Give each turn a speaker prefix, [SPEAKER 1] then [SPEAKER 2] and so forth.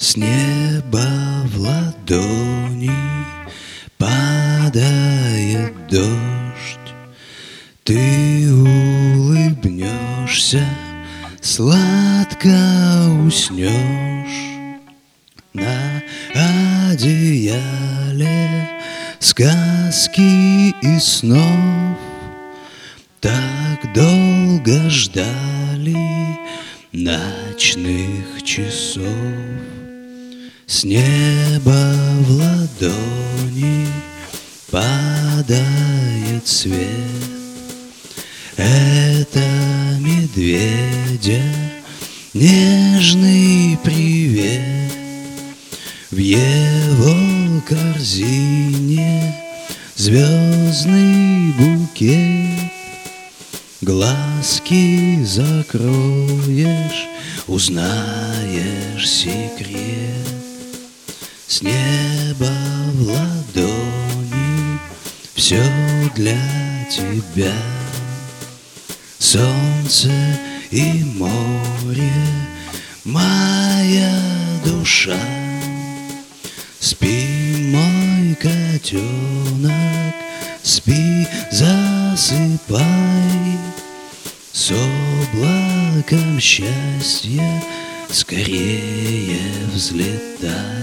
[SPEAKER 1] С неба в ладони падает дождь. Ты улыбнешься, сладко уснешь на одеяле сказки и снов. Так долго ждали ночных часов. С неба в ладони падает свет. Это медведя нежный привет. В его корзине звездный букет. Глазки закроешь, узнаешь секрет. С неба в ладони все для тебя. Солнце и море, моя душа. Спи, мой котенок, спи, засыпай. С облаком счастья скорее взлетай.